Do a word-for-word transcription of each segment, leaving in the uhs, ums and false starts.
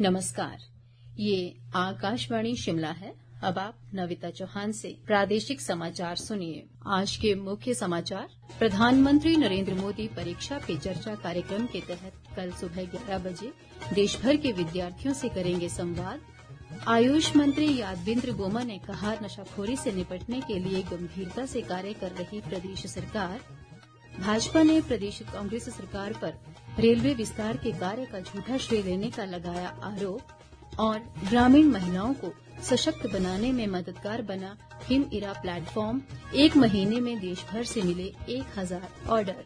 नमस्कार, ये आकाशवाणी शिमला है। अब आप नविता चौहान से प्रादेशिक समाचार सुनिए। आज के मुख्य समाचार। प्रधानमंत्री नरेंद्र मोदी परीक्षा पे चर्चा कार्यक्रम के तहत कल सुबह ग्यारह बजे देश भर के विद्यार्थियों से करेंगे संवाद। आयुष मंत्री यादविंद्र गोमा ने कहा, नशाखोरी से निपटने के लिए गंभीरता से कार्य कर रही प्रदेश सरकार। भाजपा ने प्रदेश कांग्रेस सरकार पर रेलवे विस्तार के कार्य का झूठा श्रेय लेने का लगाया आरोप। और ग्रामीण महिलाओं को सशक्त बनाने में मददगार बना हिम इरा प्लेटफॉर्म, एक महीने में देश भर से मिले एक हजार ऑर्डर।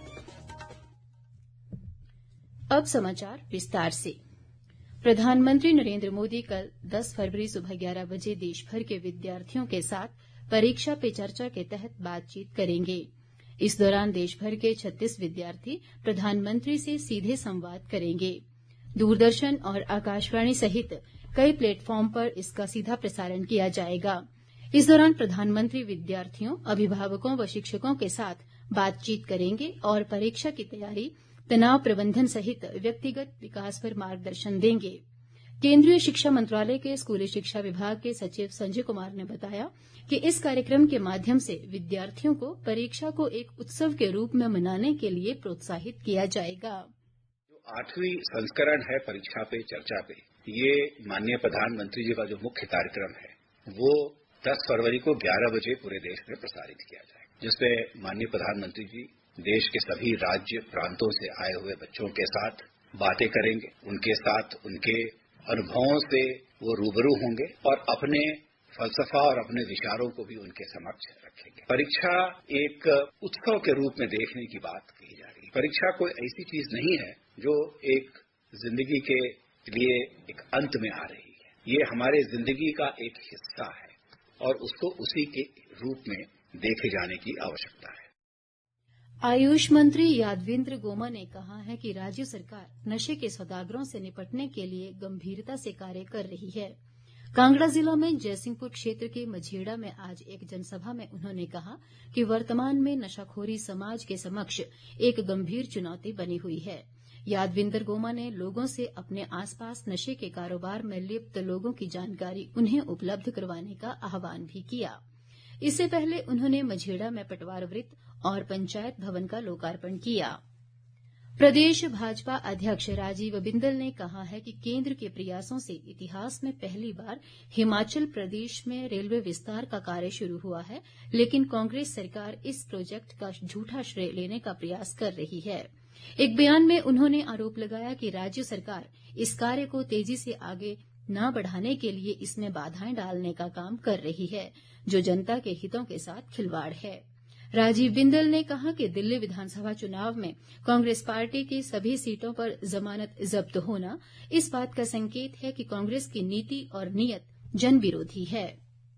अब समाचार विस्तार से। प्रधानमंत्री नरेंद्र मोदी कल दस फरवरी सुबह ग्यारह बजे देश भर के विद्यार्थियों के साथ परीक्षा पे चर्चा के तहत बातचीत करेंगे। इस दौरान देश भर के छत्तीस विद्यार्थी प्रधानमंत्री से सीधे संवाद करेंगे। दूरदर्शन और आकाशवाणी सहित कई प्लेटफॉर्म पर इसका सीधा प्रसारण किया जाएगा। इस दौरान प्रधानमंत्री विद्यार्थियों, अभिभावकों व शिक्षकों के साथ बातचीत करेंगे और परीक्षा की तैयारी, तनाव प्रबंधन सहित व्यक्तिगत विकास पर मार्गदर्शन देंगे। केंद्रीय शिक्षा मंत्रालय के स्कूली शिक्षा विभाग के सचिव संजय कुमार ने बताया कि इस कार्यक्रम के माध्यम से विद्यार्थियों को परीक्षा को एक उत्सव के रूप में मनाने के लिए प्रोत्साहित किया जाएगा। जो आठवीं संस्करण है परीक्षा पे चर्चा पे, ये माननीय प्रधानमंत्री जी का जो मुख्य कार्यक्रम है वो दस फरवरी को ग्यारह बजे पूरे देश में प्रसारित किया जाएगा, जिसमें माननीय प्रधानमंत्री जी देश के सभी राज्य प्रांतों से आए हुए बच्चों के साथ बातें करेंगे, उनके साथ उनके अनुभवों से वो रूबरू होंगे और अपने फलसफा और अपने विचारों को भी उनके समक्ष रखेंगे। परीक्षा एक उत्सव के रूप में देखने की बात कही जा रही है। परीक्षा कोई ऐसी चीज नहीं है जो एक जिंदगी के लिए एक अंत में आ रही है। ये हमारे जिंदगी का एक हिस्सा है और उसको उसी के रूप में देखे जाने की आवश्यकता है। आयुष मंत्री यादविंद्र गोमा ने कहा है कि राज्य सरकार नशे के सौदागरों से निपटने के लिए गंभीरता से कार्य कर रही है। कांगड़ा जिला में जयसिंहपुर क्षेत्र के मझेड़ा में आज एक जनसभा में उन्होंने कहा कि वर्तमान में नशाखोरी समाज के समक्ष एक गंभीर चुनौती बनी हुई है। यादविंद्र गोमा ने लोगों से अपने आसपास नशे के कारोबार में लिप्त लोगों की जानकारी उन्हें उपलब्ध करवाने का आह्वान भी किया। इससे पहले उन्होंने मझेड़ा में पटवार वृत्त और पंचायत भवन का लोकार्पण किया। प्रदेश भाजपा अध्यक्ष राजीव बिंदल ने कहा है कि केंद्र के प्रयासों से इतिहास में पहली बार हिमाचल प्रदेश में रेलवे विस्तार का कार्य शुरू हुआ है, लेकिन कांग्रेस सरकार इस प्रोजेक्ट का झूठा श्रेय लेने का प्रयास कर रही है। एक बयान में उन्होंने आरोप लगाया कि राज्य सरकार इस कार्य को तेजी से आगे न बढ़ाने के लिए इसमें बाधाएं डालने का काम कर रही है, जो जनता के हितों के साथ खिलवाड़ है। राजीव बिंदल ने कहा कि दिल्ली विधानसभा चुनाव में कांग्रेस पार्टी की सभी सीटों पर जमानत जब्त होना इस बात का संकेत है कि कांग्रेस की नीति और नीयत जन विरोधी है।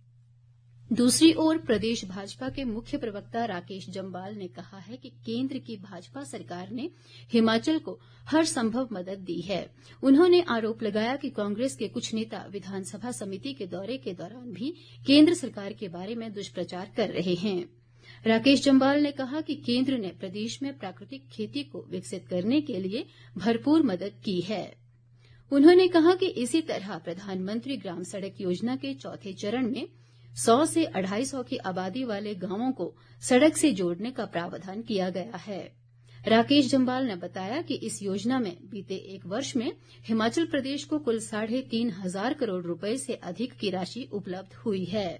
दूसरी ओर प्रदेश भाजपा के मुख्य प्रवक्ता राकेश जम्वाल ने कहा है कि केंद्र की भाजपा सरकार ने हिमाचल को हर संभव मदद दी है। उन्होंने आरोप लगाया कि कांग्रेस के कुछ नेता विधानसभा समिति के दौरे के दौरान भी केंद्र सरकार के बारे में दुष्प्रचार कर रहे हैं। राकेश जम्वाल ने कहा कि केंद्र ने प्रदेश में प्राकृतिक खेती को विकसित करने के लिए भरपूर मदद की है। उन्होंने कहा कि इसी तरह प्रधानमंत्री ग्राम सड़क योजना के चौथे चरण में सौ से अढ़ाई सौ की आबादी वाले गांवों को सड़क से जोड़ने का प्रावधान किया गया है। राकेश जम्वाल ने बताया कि इस योजना में बीते एक वर्ष में हिमाचल प्रदेश को कुल साढ़े तीन हजार करोड़ रुपए से अधिक की राशि उपलब्ध हुई है।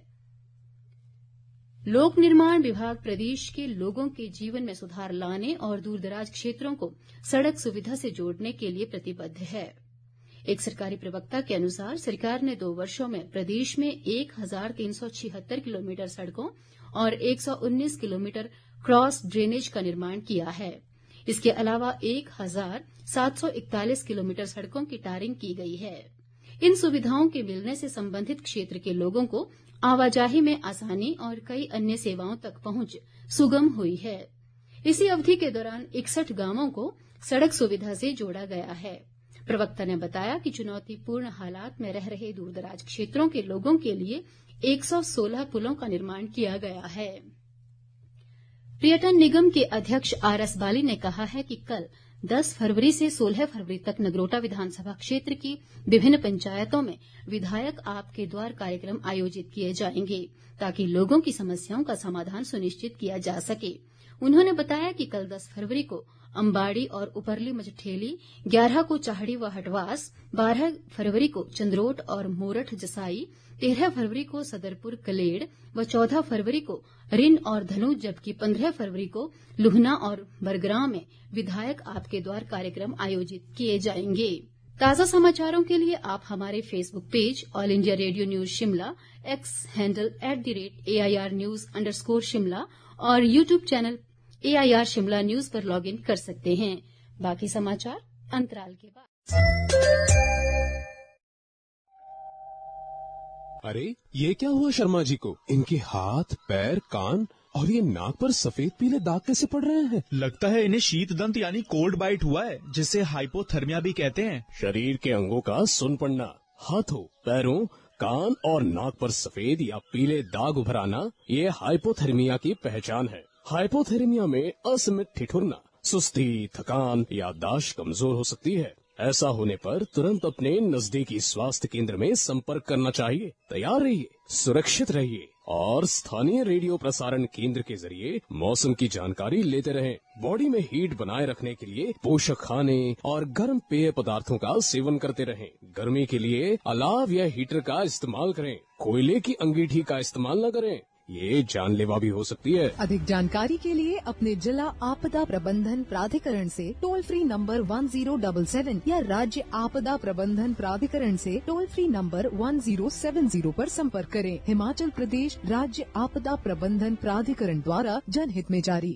लोक निर्माण विभाग प्रदेश के लोगों के जीवन में सुधार लाने और दूरदराज क्षेत्रों को सड़क सुविधा से जोड़ने के लिए प्रतिबद्ध है। एक सरकारी प्रवक्ता के अनुसार सरकार ने दो वर्षों में प्रदेश में एक हजार तीन सौ छिहत्तर किलोमीटर सड़कों और एक सौ उन्नीस किलोमीटर क्रॉस ड्रेनेज का निर्माण किया है। इसके अलावा एक हजार सात सौ इकतालीस किलोमीटर सड़कों की टारिंग की गई है। इन सुविधाओं के मिलने से संबंधित क्षेत्र के लोगों को आवाजाही में आसानी और कई अन्य सेवाओं तक पहुंच सुगम हुई है। इसी अवधि के दौरान इकसठ गांवों को सड़क सुविधा से जोड़ा गया है। प्रवक्ता ने बताया कि चुनौतीपूर्ण हालात में रह रहे दूरदराज क्षेत्रों के लोगों के लिए एक सौ सोलह पुलों का निर्माण किया गया है। पर्यटन निगम के अध्यक्ष आर एस बाली ने कहा है कि कल दस फरवरी से सोलह फरवरी तक नगरोटा विधानसभा क्षेत्र की विभिन्न पंचायतों में विधायक आपके द्वार कार्यक्रम आयोजित किए जाएंगे ताकि लोगों की समस्याओं का समाधान सुनिश्चित किया जा सके। उन्होंने बताया कि कल दस फरवरी को अम्बाड़ी और उपरली मजठेली, ग्यारह को चाहड़ी व हटवास, बारह फरवरी को चंद्रोट और मोरठ जसाई, तेरह फरवरी को सदरपुर कलेड़ व चौदह फरवरी को रिन और धनु, जबकि पंद्रह फरवरी को लुहना और बरग्रां में विधायक आपके द्वार कार्यक्रम आयोजित किए जाएंगे। ताज़ा समाचारों के लिए आप हमारे Facebook page all India radio news Shimla, X handle at the rate A I R news underscore Shimla और YouTube channel A I R Shimla news पर लॉग इन कर सकते हैं। बाकी समाचार अंतराल के बाद। अरे ये क्या हुआ शर्मा जी को? इनके हाथ, पैर, कान और ये नाक पर सफेद पीले दाग कैसे पड़ रहे हैं? लगता है इन्हें शीत दंत यानी कोल्ड बाइट हुआ है, जिसे हाइपोथर्मिया भी कहते हैं। शरीर के अंगों का सुन पड़ना, हाथों, पैरों, कान और नाक पर सफेद या पीले दाग उभर आना, ये हाइपोथर्मिया की पहचान है। हाइपोथर्मिया में असमित ठिठुरना, सुस्ती, थकान, याददाश्त कमजोर हो सकती है। ऐसा होने पर तुरंत अपने नजदीकी स्वास्थ्य केंद्र में संपर्क करना चाहिए। तैयार रहिए, सुरक्षित रहिए और स्थानीय रेडियो प्रसारण केंद्र के जरिए मौसम की जानकारी लेते रहें। बॉडी में हीट बनाए रखने के लिए पोषक खाने और गर्म पेय पदार्थों का सेवन करते रहें। गर्मी के लिए अलाव या हीटर का इस्तेमाल करें। कोयले की अंगीठी का इस्तेमाल न करें, ये जानलेवा भी हो सकती है। अधिक जानकारी के लिए अपने जिला आपदा प्रबंधन प्राधिकरण से toll free number one zero seven seven या राज्य आपदा प्रबंधन प्राधिकरण से toll free number one zero seven zero पर संपर्क करें। हिमाचल प्रदेश राज्य आपदा प्रबंधन प्राधिकरण द्वारा जनहित में जारी।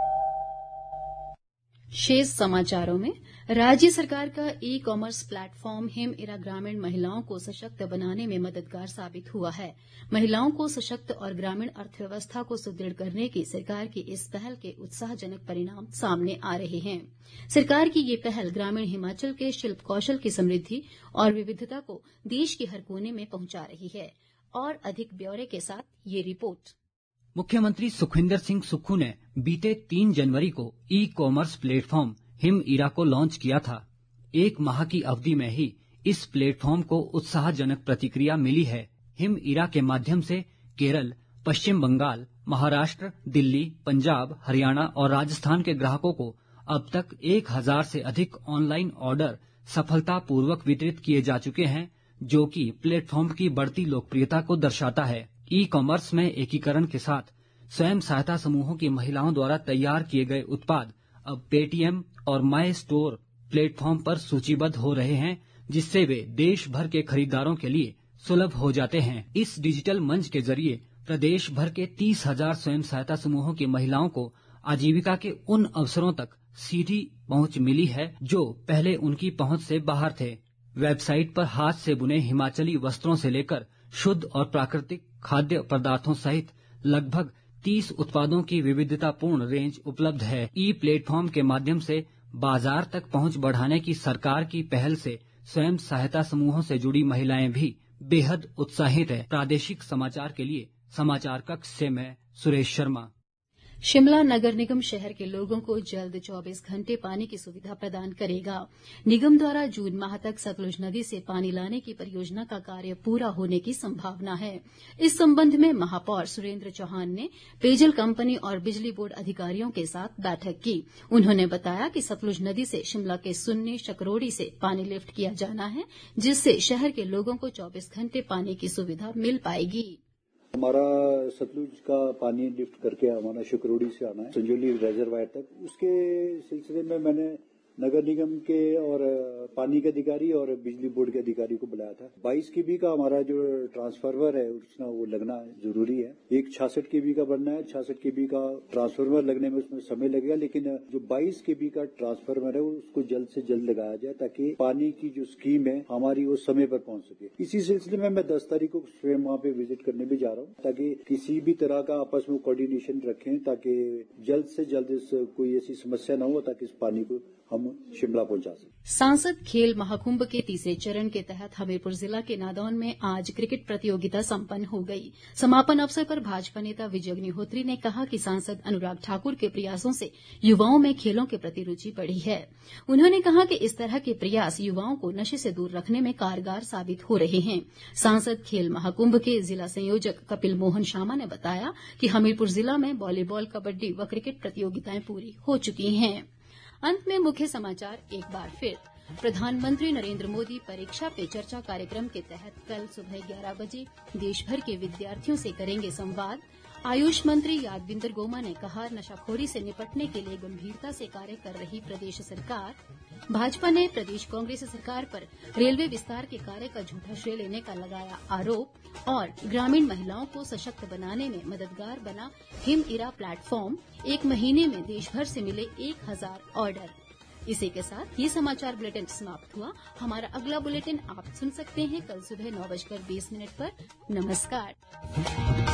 शेष समाचारों में राज्य सरकार का e commerce platform Him Era ग्रामीण महिलाओं को सशक्त बनाने में मददगार साबित हुआ है। महिलाओं को सशक्त और ग्रामीण अर्थव्यवस्था को सुदृढ़ करने की सरकार की इस पहल के उत्साहजनक परिणाम सामने आ रहे हैं। सरकार की ये पहल ग्रामीण हिमाचल के शिल्प कौशल की समृद्धि और विविधता को देश के हर कोने में पहुंचा रही है। और अधिक ब्यौरे के साथ ये रिपोर्ट। मुख्यमंत्री सुखविंदर सिंह सुक्खू ने बीते तीन जनवरी को e commerce platform Him Era को लॉन्च किया था। एक माह की अवधि में ही इस प्लेटफॉर्म को उत्साहजनक प्रतिक्रिया मिली है। हिम इरा के माध्यम से केरल, पश्चिम बंगाल, महाराष्ट्र, दिल्ली, पंजाब, हरियाणा और राजस्थान के ग्राहकों को अब तक एक हजार से अधिक ऑनलाइन ऑर्डर सफलतापूर्वक वितरित किए जा चुके हैं, जो कि प्लेटफॉर्म की बढ़ती लोकप्रियता को दर्शाता है। ई कॉमर्स में एकीकरण के साथ स्वयं सहायता समूहों की महिलाओं द्वारा तैयार किए गए उत्पाद अब पेटीएम और माई स्टोर प्लेटफॉर्म पर सूचीबद्ध हो रहे हैं, जिससे वे देश भर के खरीदारों के लिए सुलभ हो जाते हैं। इस डिजिटल मंच के जरिए प्रदेश भर के तीस हजार स्वयं सहायता समूहों की महिलाओं को आजीविका के उन अवसरों तक सीधी पहुंच मिली है जो पहले उनकी पहुंच से बाहर थे। वेबसाइट पर हाथ से बुने हिमाचली वस्त्रों से लेकर शुद्ध और प्राकृतिक खाद्य पदार्थों सहित लगभग तीस उत्पादों की विविधतापूर्ण रेंज उपलब्ध है। ई प्लेटफॉर्म के माध्यम से बाजार तक पहुंच बढ़ाने की सरकार की पहल से स्वयं सहायता समूहों से जुड़ी महिलाएं भी बेहद उत्साहित है। प्रादेशिक समाचार के लिए समाचार कक्ष से मैं सुरेश शर्मा। शिमला नगर निगम शहर के लोगों को जल्द चौबीस घंटे पानी की सुविधा प्रदान करेगा। निगम द्वारा जून माह तक सतलुज नदी से पानी लाने की परियोजना का कार्य पूरा होने की संभावना है। इस संबंध में महापौर सुरेंद्र चौहान ने पेयजल कंपनी और बिजली बोर्ड अधिकारियों के साथ बैठक की। उन्होंने बताया कि सतलुज नदी से शिमला के सुन्नी शकरोड़ी से पानी लिफ्ट किया जाना है, जिससे शहर के लोगों को चौबीस घंटे पानी की सुविधा मिल पाएगी। हमारा सतलुज का पानी लिफ्ट करके हमारा शुक्रोड़ी से आना है संजौली रिजर्वायर तक। उसके सिलसिले में मैंने नगर निगम के और पानी के अधिकारी और बिजली बोर्ड के अधिकारी को बुलाया था। बाईस केबी का हमारा जो ट्रांसफार्मर है उसना वो लगना जरूरी है। एक छियासठ केबी का बनना है। छियासठ केबी का ट्रांसफार्मर लगने में उसमें समय लगेगा, लेकिन जो बाईस केबी का ट्रांसफार्मर है उसको जल्द से जल्द लगाया जाए ताकि पानी की जो स्कीम है हमारी वो समय पर पहुंच सके। इसी सिलसिले में मैं दस तारीख को स्वयं वहां पे विजिट करने भी जा रहा हूँ ताकि किसी भी तरह का आपस में कोऑर्डिनेशन रखें ताकि जल्द से जल्द इस कोई ऐसी समस्या न हो, ताकि इस पानी को हम हम शिमला पहुंचा सकें। सांसद खेल महाकुंभ के तीसरे चरण के तहत हमीरपुर जिला के नादौन में आज क्रिकेट प्रतियोगिता संपन्न हो गई। समापन अवसर पर भाजपा नेता विजय अग्निहोत्री ने कहा कि सांसद अनुराग ठाकुर के प्रयासों से युवाओं में खेलों के प्रति रुचि बढ़ी है। उन्होंने कहा कि इस तरह के प्रयास युवाओं को नशे से दूर रखने में कारगर साबित हो रहे हैं। सांसद खेल महाकुंभ के जिला संयोजक कपिल मोहन शामा ने बताया कि हमीरपुर जिला में वॉलीबॉल, कबड्डी व क्रिकेट प्रतियोगिताएं पूरी हो चुकी हैं। अंत में मुख्य समाचार एक बार फिर। प्रधानमंत्री नरेंद्र मोदी परीक्षा पे चर्चा कार्यक्रम के तहत कल सुबह ग्यारह बजे देश भर के विद्यार्थियों से करेंगे संवाद। आयुष मंत्री यादविंद्र गोमा ने कहा, नशाखोरी से निपटने के लिए गंभीरता से कार्य कर रही प्रदेश सरकार। भाजपा ने प्रदेश कांग्रेस सरकार पर रेलवे विस्तार के कार्य का झूठा श्रेय लेने का लगाया आरोप। और ग्रामीण महिलाओं को सशक्त बनाने में मददगार बना हिम इरा प्लेटफॉर्म। एक महीने में देश भर से मिले एक हजार ऑर्डर। इसी के साथ ये समाचार बुलेटिन समाप्त हुआ। हमारा अगला बुलेटिन आप सुन सकते हैं कल सुबह नौ बजकर बीस मिनट पर। नमस्कार।